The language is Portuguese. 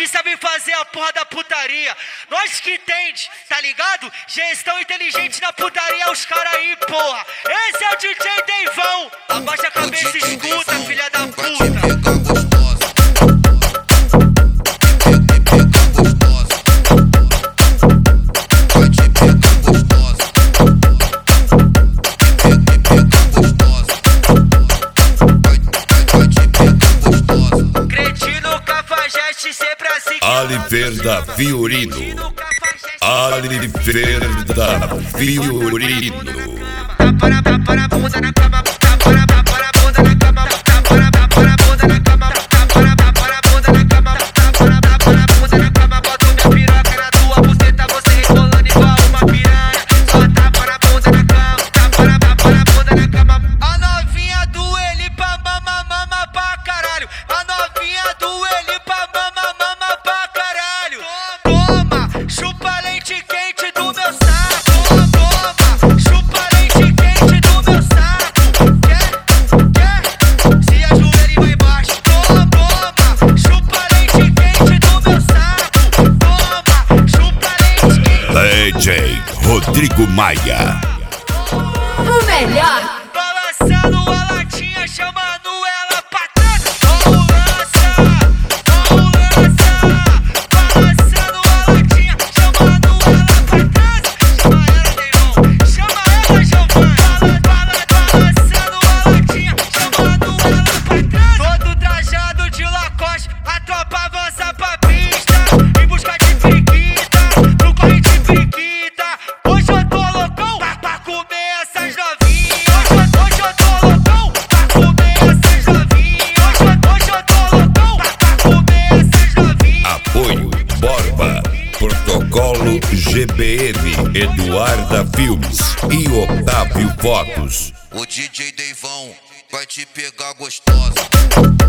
que sabem fazer a porra da putaria. Nós que entende, tá ligado? Gestão inteligente na putaria, os caras aí, porra. Esse é o DJ Deivão. Abaixa a cabeça e escuta, filha da puta. Aliverda Fiorino. Aliverda Fiorino. DJ Rodrigo Maia. O melhor. Balançando a latinha, chamando ela pra trás. Vamos lança. Balançando a latinha, chamando ela pra trás. Chama ela, Deivão. Chama ela, Giovanna. Balançando a latinha, chamando ela pra trás. Todo trajado de Lacoste, a tropa avança pra pista. Em busca de periquita, no corre de periquita. Hoje eu tô loucão pra comer essas novinhas. Hoje eu tô loucão pra comer essas novinhas. Hoje eu tô loucão pra comer essas novinhas. Apoio Borba, Protocolo GBM, Eduarda Filmes e Otávio Fotos. O DJ Deivão vai te pegar gostosa.